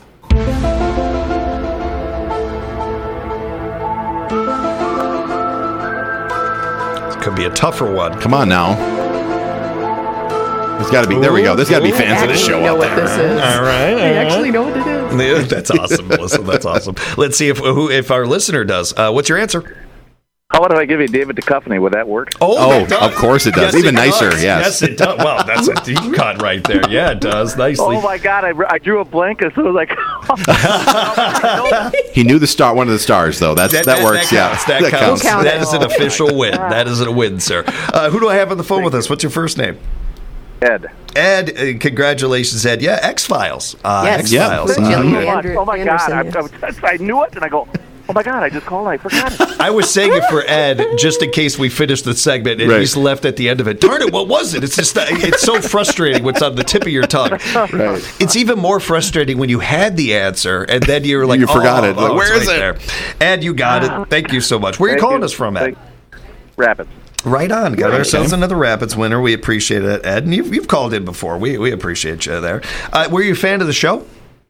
This could be a tougher one. Come on now. There's got to be. There we go. There's got to be fans of this show out there. This is. All right. All I right. actually know what it is. That's awesome, Melissa. That's awesome. Let's see if who if our listener does. Uh, what's your answer? How about if I give you David Duchovny? Would that work? Oh, Oh, that does. of course it does. Yes, Even it nicer, does. yes. Yes, it does. Well, that's a deep cut right there. Yeah, it does. Nicely. Oh my God! I, I drew a blank, and so I was like, He knew the star, one of the stars, though. That's that, works. That counts. Yeah, That, counts. counts. That is an official win. That is a win, sir. Uh, who do I have on the phone with us? What's your first name? Ed. Ed, uh, congratulations, Ed. Yeah, X-Files. Uh, Yes. X-Files. Yeah. Uh, Gillian Oh my- Ander- oh my God! I, Anderson, yes. I, I knew it, and I go, oh my God! I just called. And I forgot it. I was saying it for Ed just in case we finished the segment and Right. he's left at the end of it. Darn it, what was it? It's just uh, it's so frustrating what's on the tip of your tongue. Right. It's even more frustrating when you had the answer and then you're like, You forgot oh, it. Like, oh, where it's is right it? There. Ed, you got it. Thank you so much. Where are you Thank calling you. us from, Ed? Thank- Rapids. Right on. Got Okay. ourselves another Rapids winner. We appreciate it, Ed. And you've, you've called in before. We we appreciate you there. Uh, were you a fan of the show?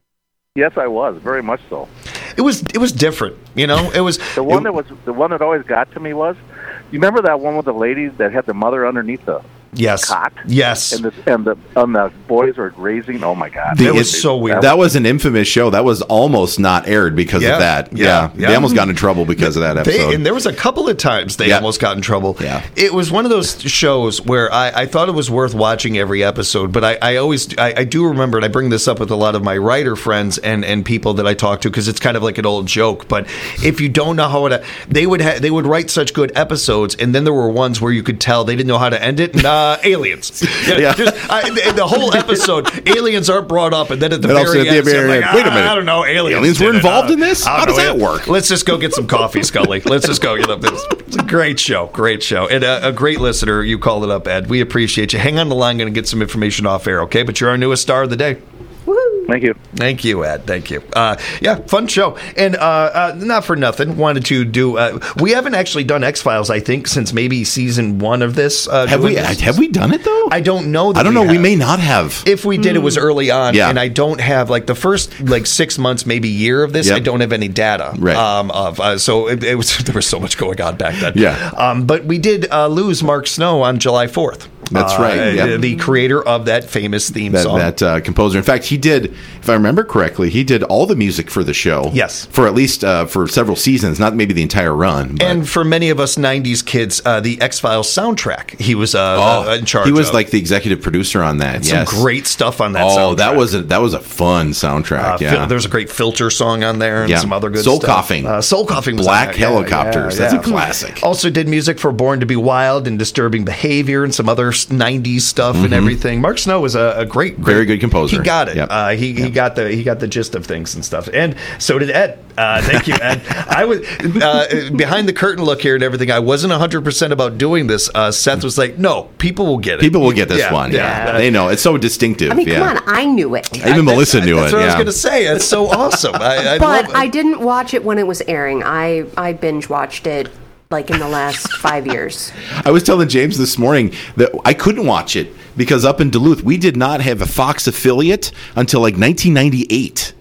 Yes, I was very much so. It was it was different. You know, it was The one it- that was the one that always got to me was, you remember that one with the lady that had the mother underneath the yes, cot? yes. and the and the and the boys were raising. Oh my God! The- It was it- so weird. That was an infamous show. That was almost not aired because Yeah, of that. yeah, Yeah, yeah. They almost got in trouble because of that episode. They, and there was a couple of times they Yeah. almost got in trouble. Yeah. It was one of those shows where I, I thought it was worth watching every episode, but I, I always I, I do remember, and I bring this up with a lot of my writer friends and, and people that I talk to because it's kind of like an old joke. But if you don't know how to, they would ha- they would write such good episodes, and then there were ones where you could tell they didn't know how to end it. Nah, aliens. Yeah, Yeah. just, I, the, the whole episode, aliens aren't brought up, and then at the And very also at the end, very I'm like, end, wait a "Ah, minute. I don't know, aliens, Aliens were did it. involved Uh, in this? I don't How does know. that work? Let's just go get some coffee, Scully. Let's just go get up this. It's a great show, great show, and a, a great listener. You called it up, Ed. We appreciate you. Hang on the line, going to get some information off air, okay? But you're our newest star of the day. Thank you. Thank you, Ed. Thank you. Uh, yeah, fun show. And uh, uh, not for nothing, wanted to do. Uh, we haven't actually done X Files, I think, since maybe season one of this. Uh, have doing we this. have we done it though? I don't know. That I don't know. We have. may not have. If we did, it was early on, Yeah. and I don't have like the first like six months, maybe year of this. Yep. I don't have any data. Right. Um, of uh, so it, it was there was so much going on back then. Yeah. Um, but we did uh, lose Mark Snow on July fourth. That's Uh, right, yep. The creator of that famous theme that song. that uh, composer. In fact, he did, if I remember correctly, he did all the music for the show. Yes. for at least uh, for several seasons, not maybe the entire run. But. And for many of us nineties kids, uh, the X Files soundtrack, he was uh, Oh, uh, in charge. he was of. like the executive producer on that. some yes. great stuff on that. Oh, soundtrack. that was a that was a fun soundtrack. Uh, yeah, fil- there's a great Filter song on there and Yeah. some other good Soul stuff. Coughing. Uh, Soul Coughing. Was Black on that. Yeah, Helicopters. yeah, That's a yeah. classic. Also did music for Born to Be Wild and Disturbing Behavior and some other nineties stuff and everything. Mark Snow was a, a great, great, Very good composer. He got it. Yep. Uh, he he got the he got the gist of things and stuff. And so did Ed. Uh, thank you, Ed. I was uh, behind the curtain look here and everything. I wasn't one hundred percent about doing this. Uh, Seth was like, "No, people will get it. People will get this Yeah, one. Yeah, yeah. they know it's so distinctive. I mean, yeah. come on, I knew it. Even Melissa knew That's it. what I was yeah. going to say. It's so awesome. I, I But love it. I didn't watch it when it was airing. I, I binge watched it like in the last five years. I was telling James this morning that I couldn't watch it because up in Duluth we did not have a Fox affiliate until like nineteen ninety-eight.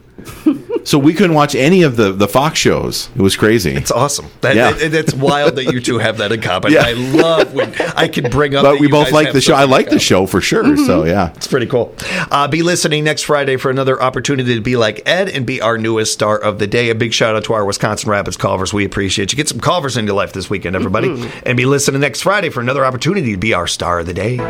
So we couldn't watch any of the, the Fox shows. It was crazy. It's awesome. That, Yeah. it, it's wild that you two have that in common. Yeah. I love when I can bring up. But that we you both guys like have the show. I something like in the show for sure. So yeah. It's pretty cool. Uh, be listening next Friday for another opportunity to be like Ed and be our newest star of the day. A big shout out to our Wisconsin Rapids Culvers. We appreciate you. Get some Culvers in your life this weekend, everybody. And be listening next Friday for another opportunity to be our star of the day.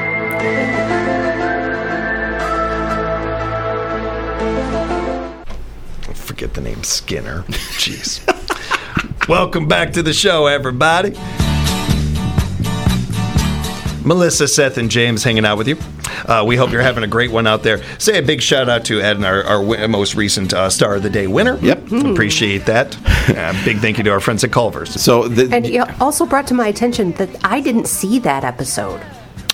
Forget the name Skinner. Jeez. Welcome back to the show, everybody. Melissa, Seth, and James hanging out with you. Uh, we hope you're having a great one out there. Say a big shout out to Ed and our, our wi- most recent uh, Star of the Day winner. Yep. Appreciate that. Uh, big thank you to our friends at Culver's. So the, And it also brought to my attention that I didn't see that episode.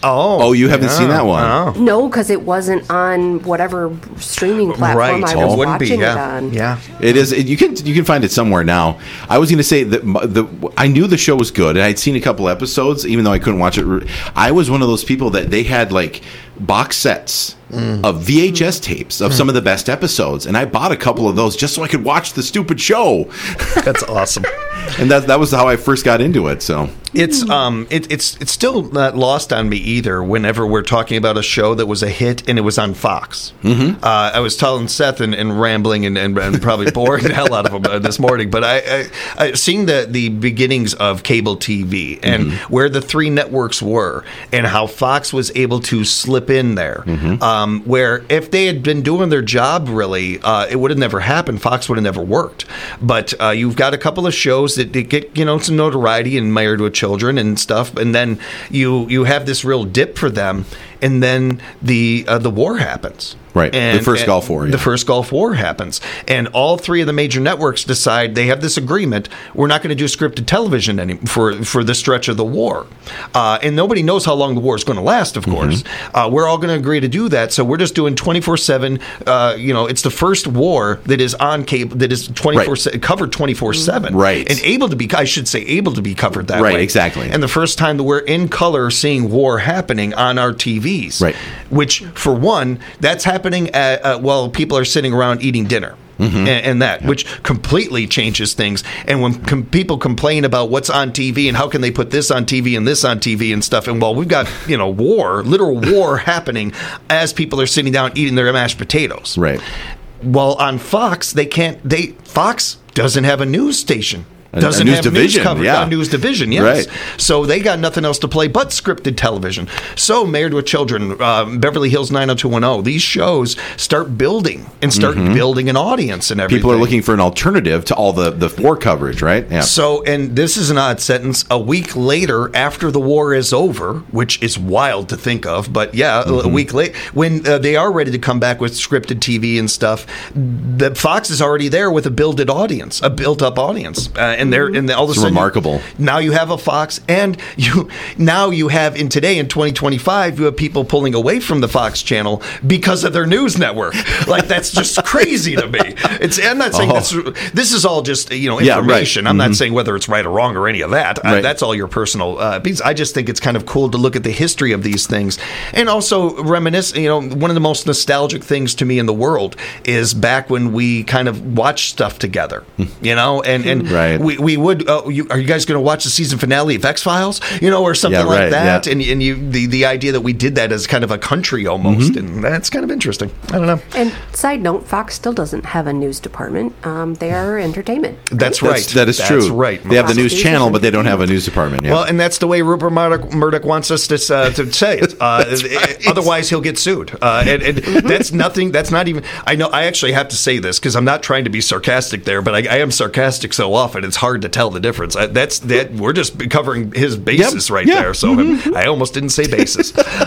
Oh, Oh, you haven't yeah. seen that one? Oh. No, because it wasn't on whatever streaming platform Right. I It was wouldn't be, watching yeah. it on. Yeah. It is. It, you can you can find it somewhere now. I was going to say that m- the I knew the show was good, and I'd seen a couple episodes, even though I couldn't watch it. I was one of those people that they had like box sets mm. of V H S tapes of mm. some of the best episodes, and I bought a couple of those just so I could watch the stupid show. That's awesome. And that that was how I first got into it. So it's um it, it's it's still not lost on me either. Whenever we're talking about a show that was a hit and it was on Fox, mm-hmm. uh, I was telling Seth and, and rambling and, and, and probably boring the hell out of him uh, this morning. But I, I, I seeing the the beginnings of cable T V and mm-hmm. where the three networks were and how Fox was able to slip in there. Mm-hmm. Um, where if they had been doing their job really, uh, it would have never happened. Fox would have never worked. But uh, you've got a couple of shows that get, you know, some notoriety and Married with Children and stuff, and then you you have this real dip for them, and then the uh, the war happens. Right, and, the first and Gulf War. Yeah. The first Gulf War happens, and all three of the major networks decide they have this agreement: we're not going to do scripted television any, for for the stretch of the war, uh, and nobody knows how long the war is going to last. Of mm-hmm. course, uh, we're all going to agree to do that. So we're just doing twenty-four seven. Uh, you know, it's the first war that is on cable that is twenty-four right. covered twenty-four seven, right, and able to be, I should say, able to be covered that right, way, exactly. And the first time that we're in color seeing war happening on our T Vs, right, which for one, that's happening at, uh, while people are sitting around eating dinner. Mm-hmm. And, and that, yep. which completely changes things. And when com- people complain about what's on T V and how can they put this on T V and this on T V and stuff, and well, we've got, you know, war, literal war happening as people are sitting down eating their mashed potatoes. Right. Well, on Fox, they can't. They Fox doesn't have a news station. Doesn't a news have division, news coverage, yeah. a news division, yes. Right. So they got nothing else to play but scripted television. So Married with Children, uh, Beverly Hills nine oh two one oh, these shows start building and start mm-hmm. building an audience and everything. People are looking for an alternative to all the, the war coverage, right? Yeah. So, and this is an odd sentence, a week later after the war is over, which is wild to think of, but yeah, mm-hmm. a week later, when uh, they are ready to come back with scripted T V and stuff, the Fox is already there with a built-up audience, a built-up audience. Uh, and they're and all of a sudden, remarkable. Now you have a Fox, and you now you have in today in twenty twenty-five, you have people pulling away from the Fox channel because of their news network. Like that's just crazy to me. It's I'm not saying oh. that's this is all just you know yeah, information. Right. I'm mm-hmm. not saying whether it's right or wrong or any of that. Right. I, that's all your personal uh, piece. I just think it's kind of cool to look at the history of these things and also reminisce. You know, one of the most nostalgic things to me in the world is back when we kind of watched stuff together. You know, and and right. we we would. Uh, you, are you guys going to watch the season finale of X-Files? You know, or something yeah, like right, that. Yeah. And and you the, the idea that we did that as kind of a country almost, mm-hmm. and that's kind of interesting. I don't know. And side note, Fox still doesn't have a news department. Um, they are entertainment. Right? That's right. That's, that is that's true. That's right. They have the news channel, but they don't have a news department. Yeah. Well, and that's the way Rupert Murdoch, Murdoch wants us to uh, to say it. Uh, right. Otherwise, he'll get sued. Uh, and and that's nothing. That's not even. I know. I actually have to say this because I'm not trying to be sarcastic there, but I, I am sarcastic so often it's hard to tell the difference. I, that's that. We're just covering his basis yep. right yeah. there. So mm-hmm. I almost didn't say basis.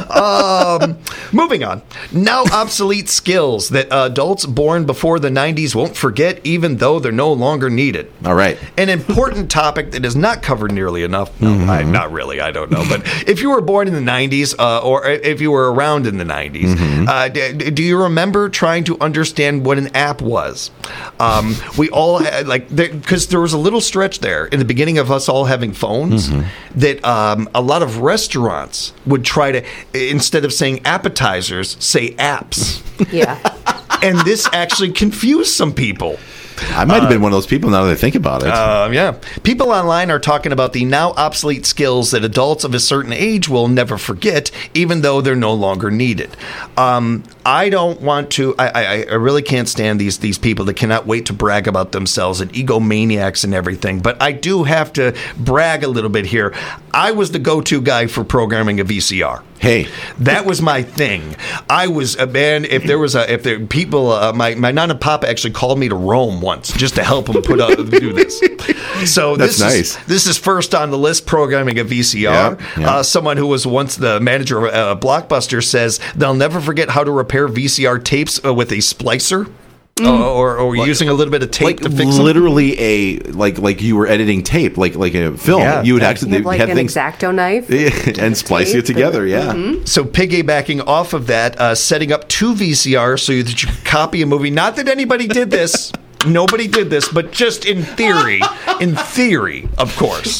um, moving on. Now obsolete skills that adults born before the nineties won't forget, even though they're no longer needed. All right. An important topic that is not covered nearly enough. No, mm-hmm. I, not really. I don't know. But if you were born in the nineties, uh, or if you were around in the nineties, mm-hmm. uh, d- do you remember trying to understand what an app was? Um, we all had, like, because there, there was a little stretch there in the beginning of us all having phones mm-hmm. that um, a lot of restaurants would try to, instead of saying appetizers, say apps. Yeah. And this actually confused some people. I might have been uh, one of those people now that I think about it. Uh, yeah. People online are talking about the now obsolete skills that adults of a certain age will never forget, even though they're no longer needed. Um, I don't want to, I, I, I really can't stand these, these people that cannot wait to brag about themselves and egomaniacs and everything, but I do have to brag a little bit here. I was the go-to guy for programming a V C R. Hey, that was my thing. I was a man. If there was a, if there people, uh, my my nana and papa actually called me to Rome once just to help them put up do this. So that's this nice. Is, this is first on the list. Programming a V C R. Yeah, yeah. Uh, someone who was once the manager of uh, Blockbuster says they'll never forget how to repair V C R tapes uh, with a splicer. Oh, or or using a little bit of tape Like to fix them? literally a like like you were editing tape, like like a film. Yeah. You would Yeah. actually You have like have an things X-Acto knife. and splice tape it together. and- Yeah. Mm-hmm. So piggybacking off of that, uh, setting up two V C Rs so that you could copy a movie. Not that anybody did this. Nobody did this, but just in theory, in theory, of course,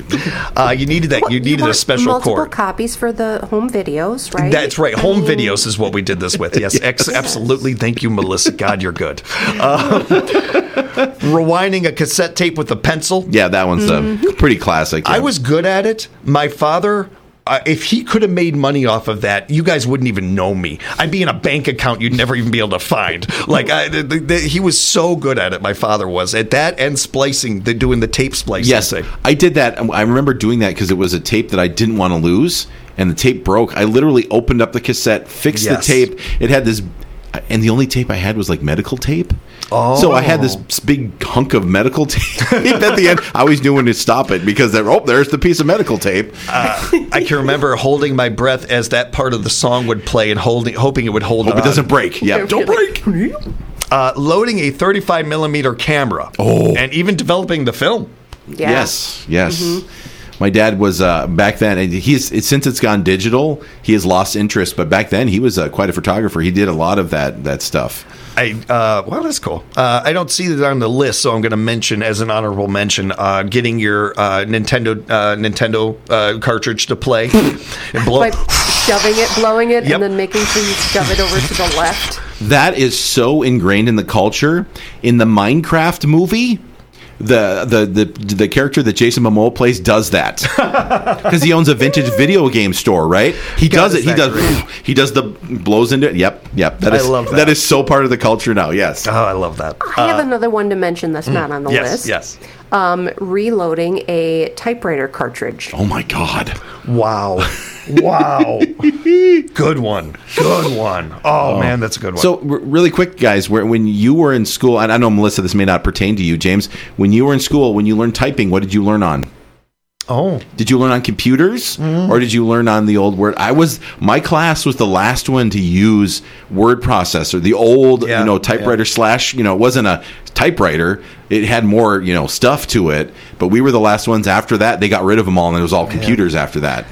uh, you needed that. You needed a want special multiple cord. copies for the home videos, right? That's right. I Home mean, videos is what we did this with. Yes, ex- absolutely. Thank you, Melissa. God, you're good. Uh, rewinding a cassette tape with a pencil. Yeah, that one's Mm-hmm. uh, pretty classic. I yeah. was good at it. My father, uh, if he could have made money off of that, you guys wouldn't even know me. I'd be in a bank account you'd never even be able to find. Like I, the, the, he was so good at it. My father was at that and splicing, the doing the tape splicing. Yes, thing. I did that. I remember doing that because it was a tape that I didn't want to lose, and the tape broke. I literally opened up the cassette, fixed Yes. the tape. It had this, and the only tape I had was like medical tape. Oh. So I had this big hunk of medical tape at the end. I always knew when to stop it because there, oh, there's the piece of medical tape. Uh, I can remember holding my breath as that part of the song would play and holding, hoping it would hold. Hope on. it doesn't break. Yeah, don't break. Uh, loading a thirty-five millimeter camera. Oh. And even developing the film. Yeah. Yes, yes. My dad was uh, back then, and he's it, since it's gone digital, he has lost interest. But back then, he was uh, quite a photographer. He did a lot of that that stuff. I uh, well, that's cool. Uh, I don't see it on the list, so I'm going to mention as an honorable mention uh, getting your uh, Nintendo uh, Nintendo uh, cartridge to play and blow. By shoving it, blowing it, Yep. and then making sure you shove it over to the left. That is so ingrained in the culture. In the Minecraft movie, the the the, the character that Jason Momoa plays does that because he owns a vintage video game store, right? He God, does it. is He that does. great. He does the blows into it. Yep, yep. That I is, love that. That is so part of the culture now. Yes. Oh, I love that. I have another one to mention that's not on the yes, list. yes. Um, reloading a typewriter cartridge. Oh my God. Wow. Wow. Good one. Good one. Oh, man, that's a good one. So, r- really quick, guys, where, when you were in school, and I know, Melissa, this may not pertain to you, James, when you were in school, when you learned typing, what did you learn on? oh, Did you learn on computers or did you learn on the old Word? I was, my class was the last one to use word processor, the old, Yeah, you know, typewriter yeah. slash, you know, it wasn't a typewriter. It had more, you know, stuff to it, but we were the last ones after that. They got rid of them all and it was all computers after that.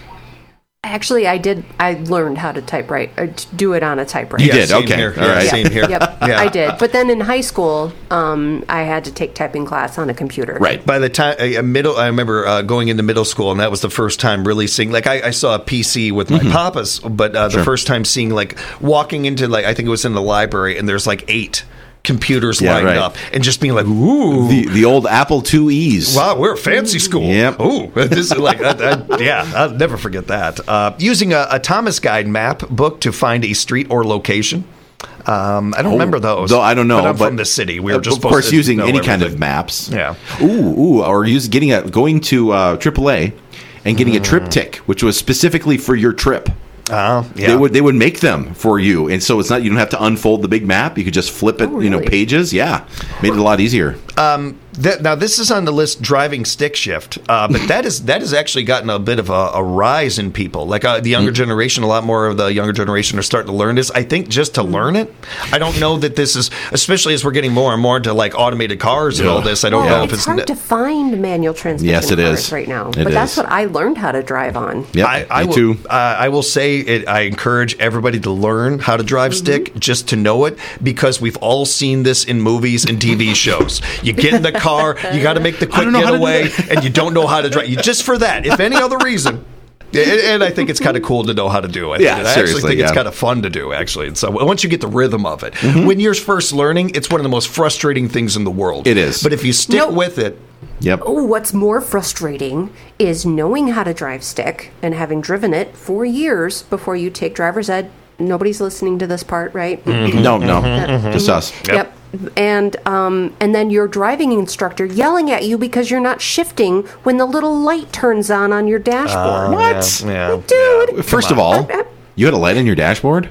Actually, I did. I learned how to typewrite, uh, to do it on a typewriter. You did, same okay. Here. All Yeah, right. Same here. Yep, Yeah. I did. But then in high school, um, I had to take typing class on a computer. Right. By the time a middle, I remember uh, going into middle school, and that was the first time really seeing. Like, I, I saw a P C with my papas, but uh, the Sure. first time seeing, like, walking into, like, I think it was in the library, and there's like eight computers Yeah, lined right. up, and just being like, ooh. The, the old Apple two E's. Wow, we're a fancy school. Yep. Ooh, this is like, I, I, yeah, I'll never forget that. Uh, using a, a Thomas Guide map book to find a street or location. Um, I don't remember those. Though I don't know, But I'm but from the city. We were of just of supposed course to using know any kind of everything. maps. Yeah. Ooh, ooh, or use getting a going to uh, triple A and getting a triptych, which was specifically for your trip. Uh, yeah. They would they would make them for you, and so it's not you don't have to unfold the big map. You could just flip it, Oh, you know, really? pages. Yeah, made it a lot easier. That, now this is on the list, driving stick shift, uh, but that is that has actually gotten a bit of a, a rise in people. Like uh, the younger Mm. generation, a lot more of the younger generation are starting to learn this. I think just to learn it. I don't know that this is, especially as we're getting more and more into like automated cars and all this. I don't Well, know it's, if it's. hard to find manual transmission Yes, it cars is. right now. It but that's is. what I learned how to drive on. Yep, I, I me will, too. Uh, I will say it, I encourage everybody to learn how to drive Mm-hmm. stick just to know it, because we've all seen this in movies and T V shows. You get in the car, you got to make the quick don't know how to do getaway, that. and you don't know how to drive. You, just for that, if any other reason. And, and I think it's kind of cool to know how to do it. Yeah, And I actually seriously, think it's yeah. kind of fun to do, actually. And so once you get the rhythm of it, Mm-hmm. when you're first learning, it's one of the most frustrating things in the world. It is. But if you stick No. with it, Yep. Oh, what's more frustrating is knowing how to drive stick and having driven it for years before you take driver's ed. Nobody's listening to this part, right? No, no, just us. Yep. And um, and then your driving instructor yelling at you because you're not shifting when the little light turns on on your dashboard. What? yeah, Dude. First of all, you had a light in your dashboard.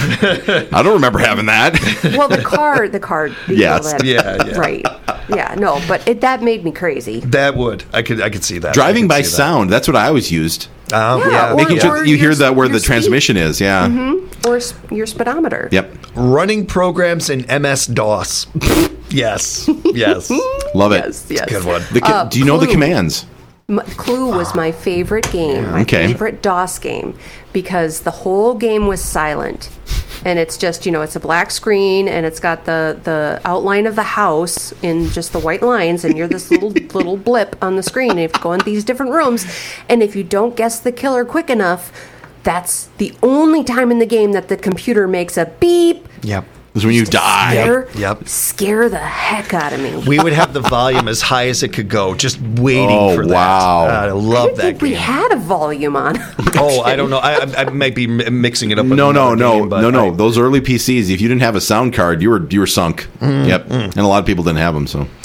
I don't remember having that. Well, the car, the car. you know Yes. that- Yeah, yeah. Right. Yeah. No, but it, that made me crazy. that would I could I could see that I Driving could by see that. sound. That's what I always used. Oh, Yeah, yeah. or- Making sure or you hear your- the where your the speed. transmission is. Yeah. Or s- your speedometer. Yep. Running programs in M S DOS. Yes. Yes. Love it. Yes, yes. Good one. The, co- Uh, do you know the Clue. commands? M- Clue was my favorite game, my Okay. favorite DOS game, because the whole game was silent. And it's just, you know, it's a black screen and it's got the, the outline of the house in just the white lines, and you're this little little blip on the screen. And you have to go in these different rooms. And if you don't guess the killer quick enough, that's the only time in the game that the computer makes a beep. Yep. Is when you die. Scare, Yep. scare the heck out of me. We would have the volume as high as it could go, just waiting Oh, for that. wow. I I love didn't that think we game. had a volume on. Oh, I don't know. I, I, I might be mi- mixing it up. With No, no, another no, game, but no, no. I- Those early P Cs, if you didn't have a sound card, you were you were sunk. Mm, Yep. And a lot of people didn't have them. So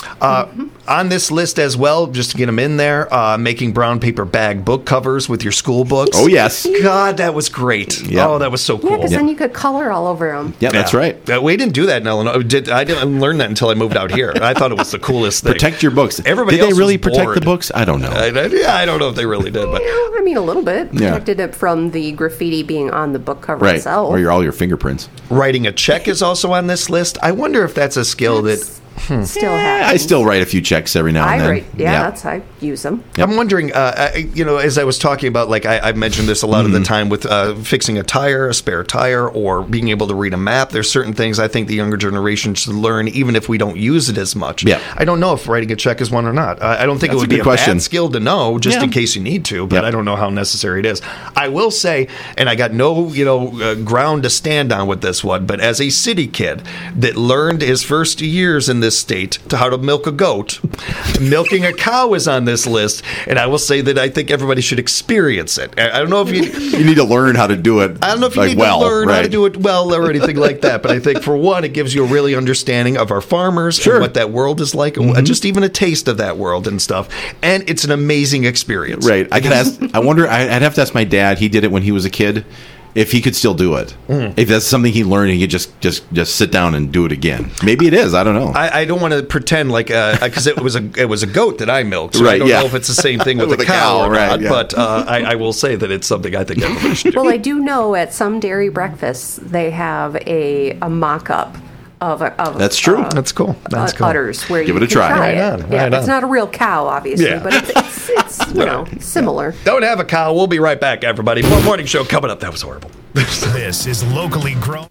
on this list as well, just to get them in there, uh, making brown paper bag book covers with your school books. oh yes, God, that was great. Yep. Oh, that was so Yeah, cool. because then you could color all over them. yeah, that's Yeah. right. Uh, we didn't do that in Illinois. Did, I didn't learn that until I moved out here. I thought it was the coolest thing. Protect your books. Everybody did they else really was protect the bored. books? I don't know. I, I, yeah, I don't know if they really did, but Yeah, I mean, a little bit. Yeah. Protected it from the graffiti being on the book cover right, itself. or your all your fingerprints. writing a check is also on this list. I wonder if that's a skill that. Still Eh, happens. I still write a few checks every now and I then. write. Yeah, that's I use them. I'm wondering, uh, I, you know, as I was talking about, like I, I mentioned this a lot Mm-hmm. of the time with uh, fixing a tire, a spare tire, or being able to read a map. There's certain things I think the younger generation should learn, even if we don't use it as much. Yeah. I don't know if writing a check is one or not. I, I don't think That's it would a be good a question. bad skill to know, just Yeah. in case you need to. But Yep. I don't know how necessary it is. I will say, and I got no, you know, uh, ground to stand on with this one. But as a city kid that learned his first years in this state to how to milk a goat. Milking a cow is on this list, and I will say that I think everybody should experience it. I I don't know if you. You need to learn how to do it. I don't know if you like, need well, to learn how to right. do it well or anything like that, but I think for one, it gives you a really understanding of our farmers Sure. and what that world is like, and just even a taste of that world and stuff. And it's an amazing experience. Right. I could ask. I wonder. I- I'd have to ask my dad. He did it when he was a kid. If he could still do it, Mm. if that's something he learned, he could just just just sit down and do it again. Maybe it is. I don't know. I, I don't want to pretend like because it was a it was a goat that I milked. So I Right, don't yeah. know if it's the same thing with, With a a cow, cow, or right, not. yeah. But uh, I, I will say that it's something I think everybody should do. Well, I do know at some dairy breakfasts they have a a mock-up of a of That's true. uh, That's cool. That's uh, cool. udders where Give you it a can try. try Right it. on, yeah, right it's on. not a real cow, obviously, Yeah. but it's it's, it's you know similar. Don't have a cow. We'll be right back, everybody. More morning show coming up. That was horrible. This is locally grown.